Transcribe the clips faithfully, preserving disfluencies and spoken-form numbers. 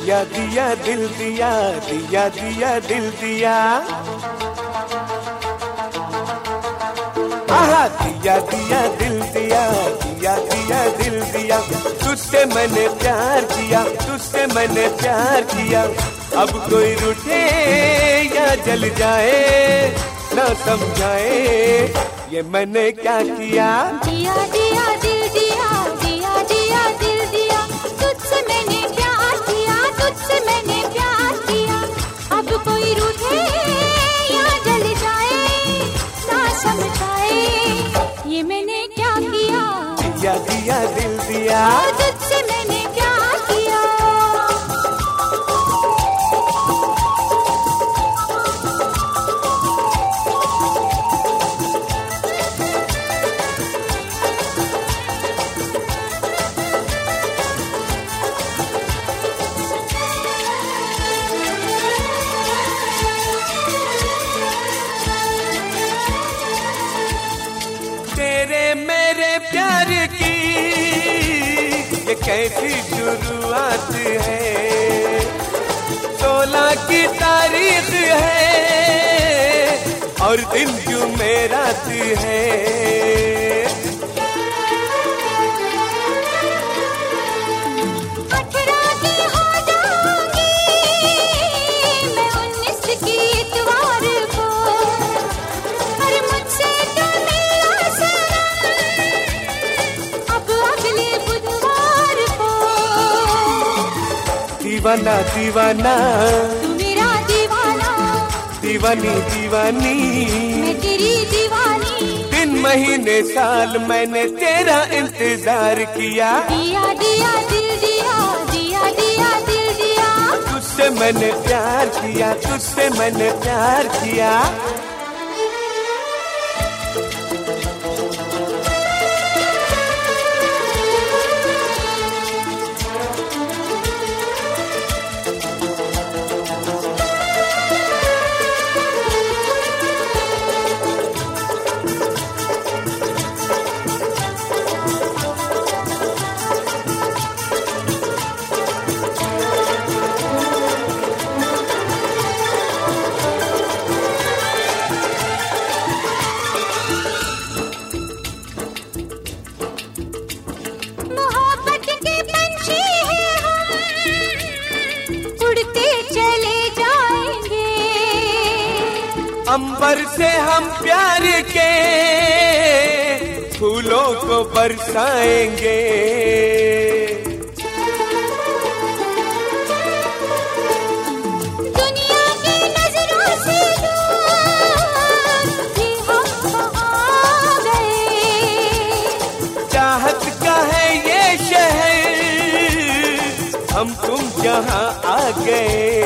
दिया दिया दिल दिया, दिया दिया दिल दिया, आहा दिया दिया दिल दिया, दिया दिया दिल दिया। तुझसे मैंने प्यार किया, तुझसे मैंने प्यार किया। अब कोई रूठे या जल जाए ना समझाए ये मैंने क्या किया। दिया दिया दिल दिया, दिया दिया दिल दिया। तुझसे मैंने प्यार किया, तुझसे मैंने प्यार किया। अब कोई रूठे या जल जाए ना समझाए ये मैंने क्या किया। दिया दिया दिल दिया, तुझसे मैंने प्यार किया। तेरे मेरे प्यार की ये कैसी शुरुआत है। सोलह की तारीख है और दिन जुमेरात है। अठारह की हो जाऊंगी मैं उन्नीस की इतवार को। और मुझसे तो मिला सनम अब अगले बुधवार को। दीवाना दीवाना तू मेरा दीवाना, दीवानी दीवानी मैं तेरी दीवानी। दिन महीने साल मैंने तेरा इंतजार किया। दिया दिया दिल दिया, दिया दिया दिल दिया। तुझसे मैंने प्यार किया, तुझसे मैंने प्यार किया। मोहब्बत के पंछी हैं हम, उड़ते चले जाएंगे। अंबर से हम प्यार के फूलों को बरसाएंगे। दुनिया की नजरों से दूर ये हम आ गए। चाहत का है ये शहर, हम तुम जहाँ आ गए।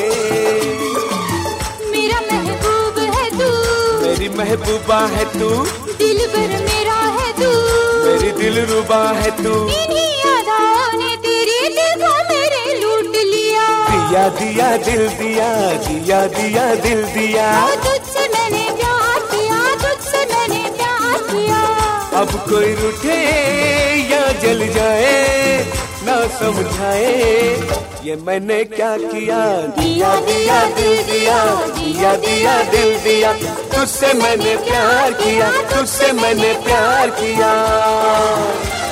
मेरा महबूब है तू, मेरी महबूबा है तू, दिलबर मेरा है तू, मेरी दिलरुबा है तू। इन्हीं अदाओं ने तेरे दिल को मेरे लूट लिया। दिया दिया दिल दिया, दिया दिया दिल दिया। और तुझसे मैंने प्यार किया, तुझसे मैंने प्यार किया। अब कोई रूठे या जल जाए ना समझाए ये मैंने क्या किया। दिया दिया दिल दिया, दिया दिया दिल दिया। तुझसे मैंने प्यार किया, तुझसे मैंने प्यार किया।